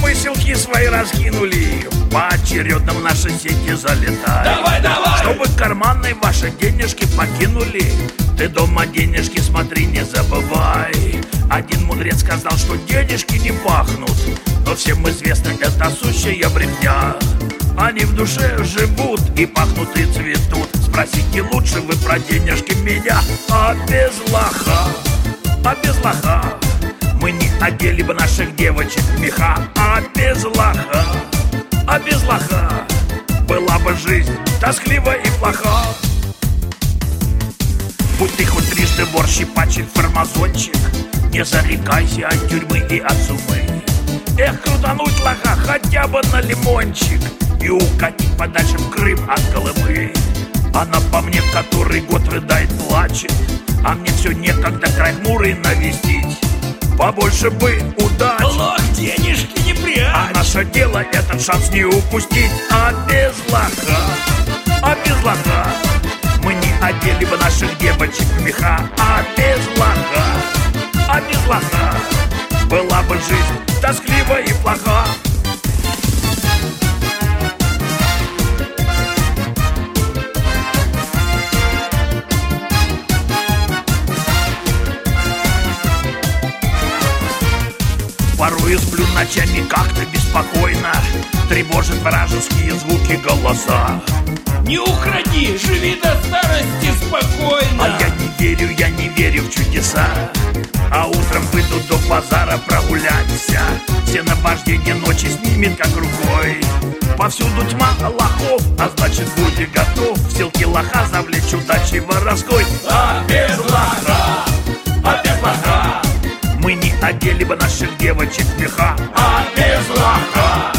выселки свои раскинули, поочередно в наши сети залетай. Давай, давай! Чтобы карманы ваши денежки покинули, ты дома денежки смотри, не забывай. Один мудрец сказал, что денежки не пахнут, но всем известно, это сущая брехня. Они в душе живут и пахнут и цветут. Спросите лучше вы про денежки меня. А без лоха мы не одели бы наших девочек в меха. А без лоха была бы жизнь тосклива и плоха. Будь ты хоть трижды вор, щипачик, фармазончик, не зарекайся от тюрьмы и от сумы. Эх, крутануть лоха хотя бы на лимончик и укатить подальше в Крым от Колымы. Она по мне который год рыдает, плачет, а мне все некогда край хмурый навестить. Побольше бы удач, Лох, денежки не прячь, а наше дело этот шанс не упустить. А без лоха мы не одели бы наших девочек в меха. А без лоха была бы жизнь тосклива и плоха. Порой сплю ночами как-то беспокойно, тревожат вражеские звуки голоса. не укради, живи до старости спокойно. А я не верю в чудеса. А утром выйду до базара прогуляться, все наваждения ночи снимет как рукой. Повсюду тьма лохов, а значит будь готов в селке лоха завлечь удачей воровской. А без лоха мы не одели бы наших девочек в меха. А без лоха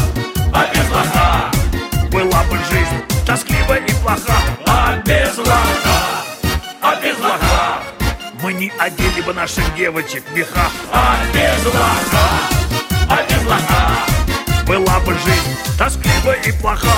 была бы жизнь тосклива и плоха. А без лоха мы не одели бы наших девочек в меха. А без лоха была бы жизнь тосклива и плоха.